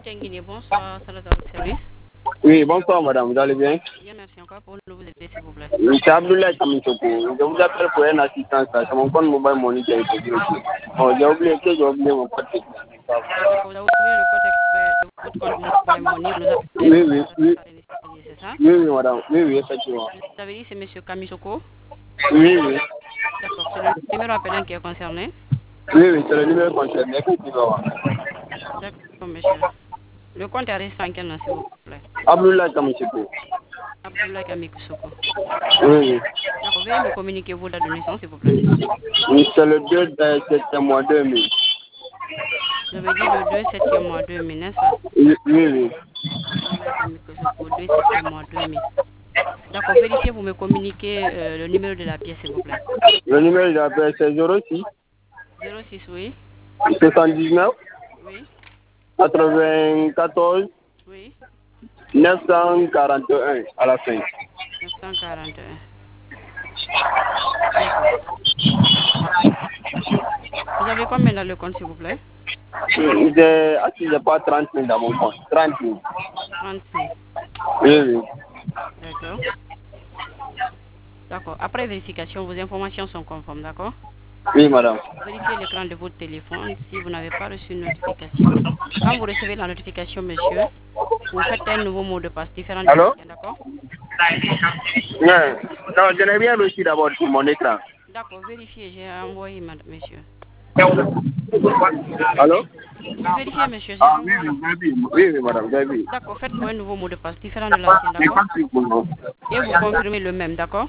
Tchenguiné, bonsoir, ça votre service. Oui, bonsoir madame, vous allez bien? Bien, merci encore pour nous vous aider, s'il vous plaît. C'est Abdoulaye Kamisoko. Je vous appelle pour une assistance. C'est mon compte mobile money qui a été bloqué. Bon, j'ai oublié mon code. D'accord, vous avez oublié le code extrait de votre compte mobile money, vous nous appelez Oui, pour oui, ça, oui. c'est ça? Oui, oui, madame. Oui, oui, effectivement. Vous avez dit c'est monsieur Kamisoko? Oui, oui. D'accord, c'est le numéro appelant qui est concerné? Oui, oui, c'est le numéro concerné, effectivement. D'accord, monsieur. Le compte est resté en quel nom, s'il vous plaît? Abdoulaye Kamisoko. Abdoulaye Kamisoko. Oui, oui. D'accord, veuillez me communiquer vos dates de naissance, s'il vous plaît. Oui, c'est le 2 de septembre 2000. Vous avez dit le 2 septième mois 2000, n'est-ce pas? Oui, oui, oui. Abdoulaye Kamisoko, 2 septième mois 2000. D'accord, vérifiez, vous me communiquez le numéro de la pièce, s'il vous plaît. Le numéro de l'appel, c'est 06 06, oui. 79 Oui, 94 oui. 941 à la fin. 941. D'accord. Vous avez combien dans le compte, s'il vous plaît? J'ai pas 30 000 dans mon compte. 30 000. 35. Oui, oui. D'accord. D'accord. Après vérification, vos informations sont conformes, d'accord? Oui, madame. Vérifiez l'écran de votre téléphone si vous n'avez pas reçu une notification. Quand vous recevez la notification, monsieur, vous faites un nouveau mot de passe différent de Allô? l'ancien, d'accord? Non, non, je n'ai rien reçu d'abord sur mon écran. D'accord, vérifiez, j'ai envoyé, monsieur. Allô? Vérifiez, monsieur, j'ai Ah, oui, envoyé. oui, j'ai vu. Oui, oui, madame, j'ai vu. D'accord, faites-vous un nouveau mot de passe différent de l'ancien, J'ai d'accord? pas pris pour vous. Et vous confirmez le même, d'accord?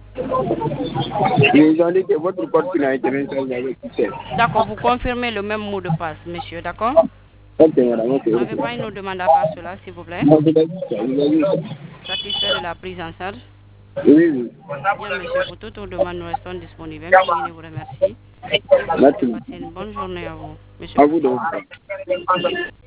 Ils ont dit que votre code n'a été mis avec succès. D'accord, vous confirmez le même mot de passe, monsieur, d'accord? Ok, madame, ok, Vous ok. n'avez pas une autre demande à part cela, s'il vous plaît? Non, vous avez dit ça, vous avez dit ça. Satisfait de la prise en charge? Oui, oui. Bien, monsieur, pour toute autre demande, nous restons disponibles. Je vous remercie et vous souhaite de Merci. passer une bonne journée à vous, monsieur. À vous donc.